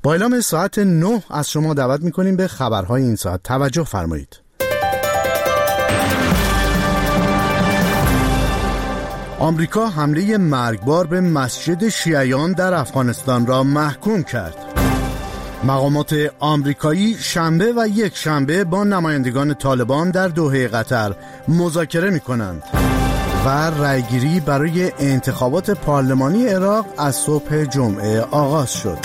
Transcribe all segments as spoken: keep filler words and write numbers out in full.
با اعلام ساعت نه از شما دعوت می‌کنیم به خبرهای این ساعت. توجه فرمایید. آمریکا حمله مرگبار به مسجد شیعیان در افغانستان را محکوم کرد. مقامات آمریکایی شنبه و یک شنبه با نمایندگان طالبان در دوحه قطر مذاکره می‌کنند و رأیگیری برای انتخابات پارلمانی عراق از صبح جمعه آغاز شد.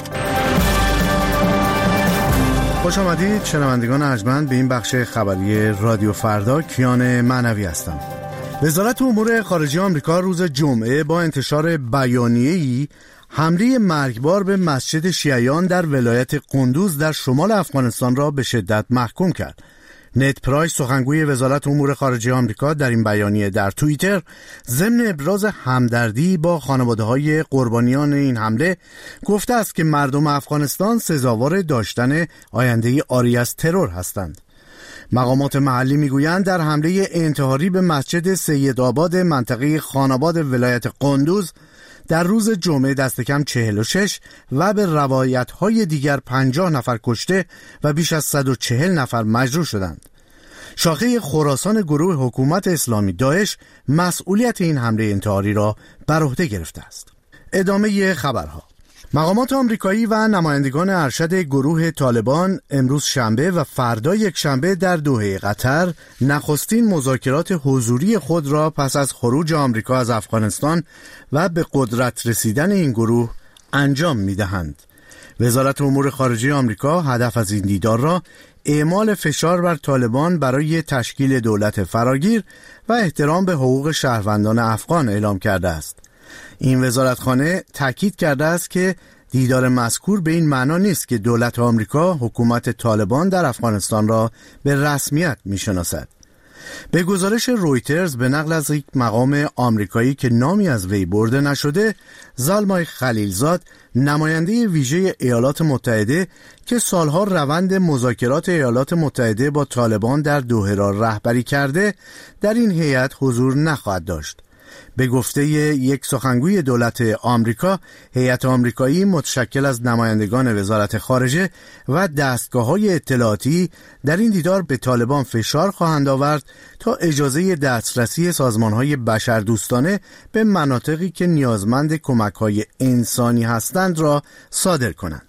خوش آمدید شنوندگان ارجمند به این بخش خبری رادیو فردا. کیان معنوی هستم. وزارت امور خارجه آمریکا روز جمعه با انتشار بیانیه‌ای حمله مرگبار به مسجد شیعیان در ولایت قندوز در شمال افغانستان را به شدت محکوم کرد. نت پرایس سخنگوی وزارت امور خارجه آمریکا در این بیانیه در توییتر ضمن ابراز همدردی با خانواده‌های قربانیان این حمله گفته است که مردم افغانستان سزاوار داشتن آینده‌ای عاری از ترور هستند. مقامات محلی میگویند در حمله انتحاری به مسجد سیدآباد منطقه خاناباد ولایت قندوز در روز جمعه دست کم چهل و شش و به روایت‌های دیگر پنجاه نفر کشته و بیش از صد و چهل نفر مجروح شدند. شاخه خراسان گروه حکومت اسلامی داعش مسئولیت این حمله انتحاری را بر عهده گرفته است. ادامه خبرها. مقامات آمریکایی و نمایندگان ارشد گروه طالبان امروز شنبه و فردا یک شنبه در دوحه قطر نخستین مذاکرات حضوری خود را پس از خروج آمریکا از افغانستان و به قدرت رسیدن این گروه انجام می‌دهند. وزارت امور خارجه آمریکا هدف از این دیدار را اعمال فشار بر طالبان برای تشکیل دولت فراگیر و احترام به حقوق شهروندان افغان اعلام کرده است. این وزارتخانه تاکید کرده است که دیدار مذکور به این معنا نیست که دولت آمریکا حکومت طالبان در افغانستان را به رسمیت می‌شناسد. به گزارش رویترز به نقل از یک مقام آمریکایی که نامی از وی برده نشده، زلمای خلیلزاد نماینده ویژه ایالات متحده که سالها روند مذاکرات ایالات متحده با طالبان در دوحه را رهبری کرده در این هیئت حضور نخواهد داشت. به گفته یک سخنگوی دولت آمریکا، هیئت آمریکایی متشکل از نمایندگان وزارت خارجه و دستگاه‌های اطلاعاتی در این دیدار به طالبان فشار خواهند آورد تا اجازه دسترسی سازمان‌های بشردوستانه به مناطقی که نیازمند کمک‌های انسانی هستند را صادر کنند.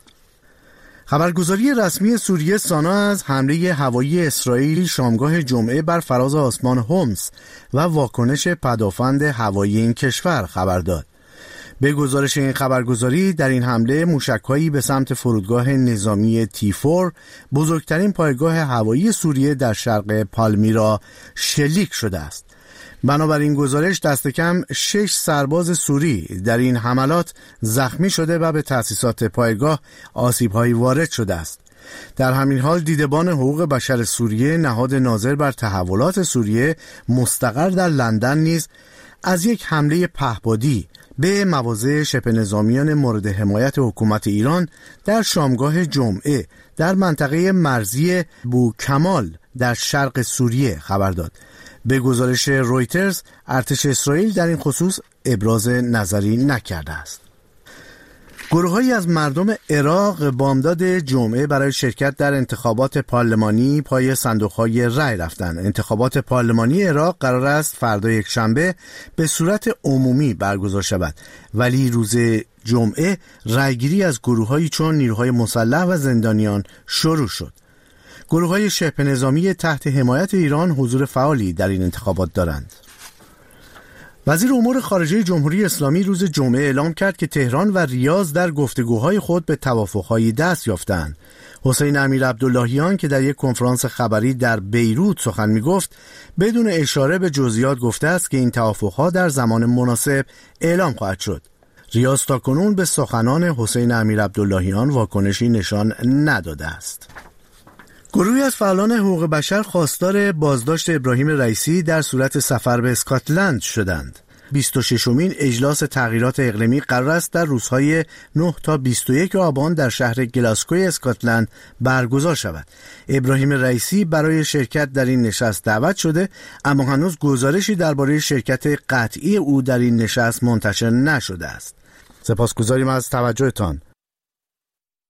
خبرگزاری رسمی سوریه سانا از حمله هوایی اسرائیل شامگاه جمعه بر فراز آسمان هومس و واکنش پدافند هوایی این کشور خبر داد. به گزارش این خبرگزاری در این حمله موشک‌هایی به سمت فرودگاه نظامی تی فور بزرگترین پایگاه هوایی سوریه در شرق پالمیرا شلیک شده است. بنابراین گزارش دست کم شش سرباز سوری در این حملات زخمی شده و به تأسیسات پایگاه آسیب‌هایی وارد شده است. در همین حال دیدبان حقوق بشر سوریه نهاد ناظر بر تحولات سوریه مستقر در لندن نیز از یک حمله پهپادی به مواضع شبه نظامیان مورد حمایت حکومت ایران در شامگاه جمعه در منطقه مرزی بوکمال در شرق سوریه خبر داد. به گزارش رویترز ارتش اسرائیل در این خصوص ابراز نظری نکرده است. گروه‌هایی از مردم عراق بامداد جمعه برای شرکت در انتخابات پارلمانی پای صندوق‌های رای رفتند. انتخابات پارلمانی عراق قرار است فردا یک شنبه به صورت عمومی برگزار شود، ولی روز جمعه رایگیری از گروه‌هایی چون نیروهای مسلح و زندانیان شروع شد. گروه‌های شبه نظامی تحت حمایت ایران حضور فعالی در این انتخابات دارند. وزیر امور خارجه جمهوری اسلامی روز جمعه اعلام کرد که تهران و ریاض در گفتگوهای خود به توافق‌هایی دست یافتند. حسین امیر عبداللهیان که در یک کنفرانس خبری در بیروت سخن می‌گفت، بدون اشاره به جزئیات گفته است که این توافق‌ها در زمان مناسب اعلام خواهد شد. ریاض تاکنون به سخنان حسین امیر عبداللهیان واکنشی نشان نداده است. گروهی از فعالان حقوق بشر خواستار بازداشت ابراهیم رئیسی در صورت سفر به اسکاتلند شدند. بیست و ششمین اجلاس تغییرات اقلیمی قرار است در روزهای نه تا بیست و یک آبان در شهر گلاسکوی اسکاتلند برگزار شود. ابراهیم رئیسی برای شرکت در این نشست دعوت شده، اما هنوز گزارشی درباره شرکت قطعی او در این نشست منتشر نشده است. سپاسگزاریم از توجهتان.